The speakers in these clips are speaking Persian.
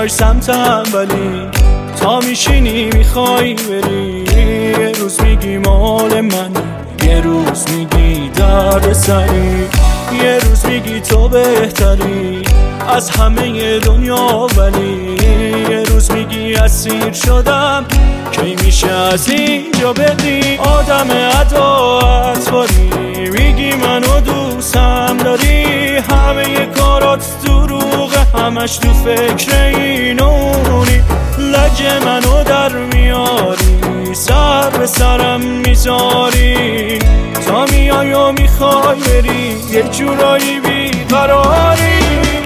میای سمتم ولی تا میشینی میخوای بری. یه روز میگی مال منی، یه روز میگی درد سری، یه روز میگی تو بهتری از همه دنیا، ولی یه روز میگی اسیر شدم کی میشه از اینجا بری. آدم عداوت باری میگی منو دوستم داری، همه کارات دروغه همش تو فکر اینونی. لج منو در میاری سر به سرم میذاری، تا میای و میخوای بری یه جورایی بیقراری.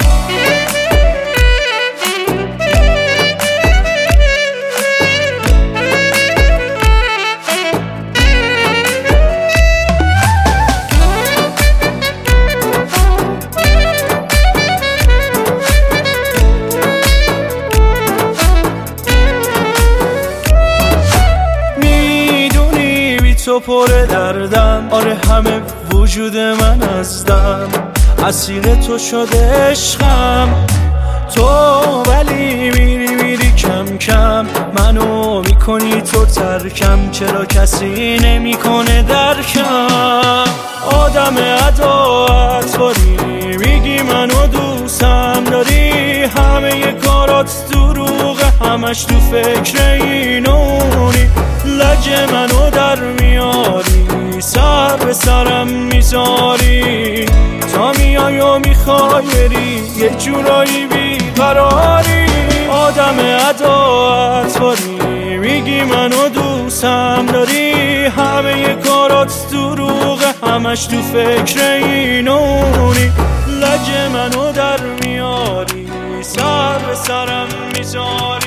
تو پر دردم، آره همه وجود من از دم اسیر تو شده عشقم. تو ولی میری کم کم منو میکنی تو ترکم، چرا کسی نمیکنه درکم. آدم عداوت باری میگی منو دوستم داری، همه کارات دروغه همش تو فکر اینونی. لج منو در میاری سر به سرم میذاری، تا میای و میخوای بری یه جورایی بیقراری. آدم عداوت باری میگی منو دوستم داری، همه کارات دروغه همش تو فکر اینونی. لج منو در میاری سر به سرم میذاری.